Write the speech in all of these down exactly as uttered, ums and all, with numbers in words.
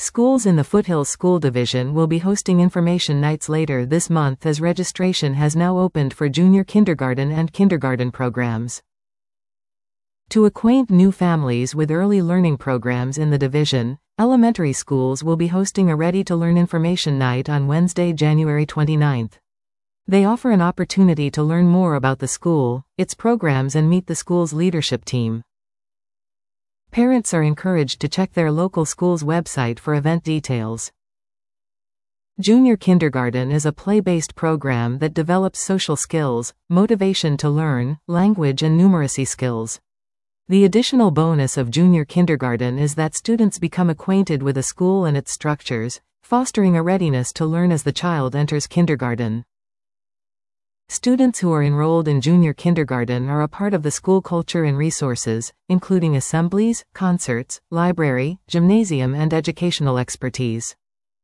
Schools in the Foothills School Division will be hosting information nights later this month as registration has now opened for junior kindergarten and kindergarten programs. To acquaint new families with early learning programs in the division, elementary schools will be hosting a Ready to Learn information night on Wednesday, January twenty-ninth. They offer an opportunity to learn more about the school, its programs, and meet the school's leadership team. Parents are encouraged to check their local school's website for event details. Junior kindergarten is a play-based program that develops social skills, motivation to learn, language and numeracy skills. The additional bonus of junior kindergarten is that students become acquainted with a school and its structures, fostering a readiness to learn as the child enters kindergarten. Students who are enrolled in junior kindergarten are a part of the school culture and resources, including assemblies, concerts, library, gymnasium and educational expertise.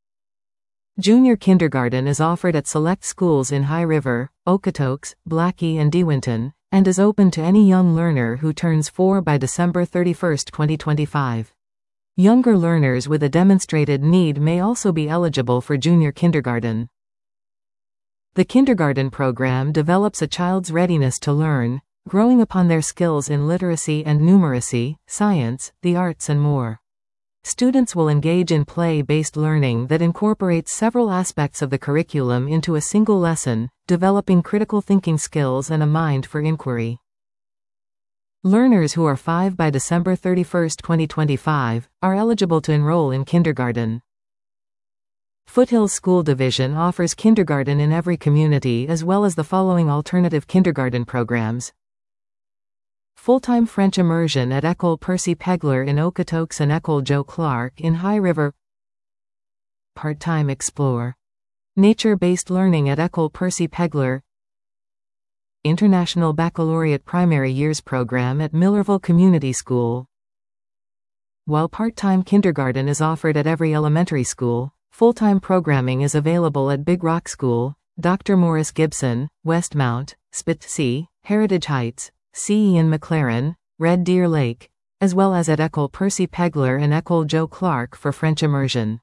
Junior kindergarten is offered at select schools in High River, Okotoks, Blackie and Dewinton, and is open to any young learner who turns four by December thirty-first, twenty twenty-five. Younger learners with a demonstrated need may also be eligible for junior kindergarten. The kindergarten program develops a child's readiness to learn, growing upon their skills in literacy and numeracy, science, the arts and more. Students will engage in play-based learning that incorporates several aspects of the curriculum into a single lesson, developing critical thinking skills and a mind for inquiry. Learners who are five by December thirty-first, twenty twenty-five, are eligible to enroll in kindergarten. Foothills School Division offers kindergarten in every community as well as the following alternative kindergarten programs. Full-time French immersion at École Percy Pegler in Okotoks and École Joe Clark in High River. Part-time Explore. Nature-based learning at École Percy Pegler. International Baccalaureate Primary Years program at Millerville Community School. While part-time kindergarten is offered at every elementary school, full-time programming is available at Big Rock School, Doctor Morris Gibson, Westmount, Spitzy, Heritage Heights, C. Ian McLaren, Red Deer Lake, as well as at École Percy Pegler and École Joe Clark for French immersion.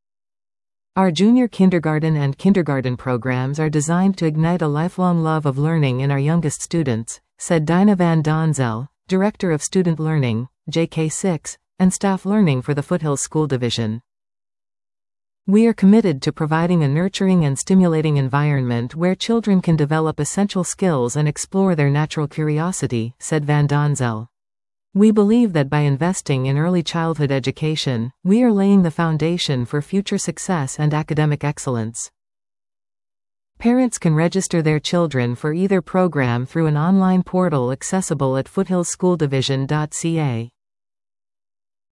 Our junior kindergarten and kindergarten programs are designed to ignite a lifelong love of learning in our youngest students, said Dinah Van Donzel, Director of Student Learning, J K six, and Staff Learning for the Foothills School Division. We are committed to providing a nurturing and stimulating environment where children can develop essential skills and explore their natural curiosity, said Van Donzel. We believe that by investing in early childhood education, we are laying the foundation for future success and academic excellence. Parents can register their children for either program through an online portal accessible at foothills school division dot c a.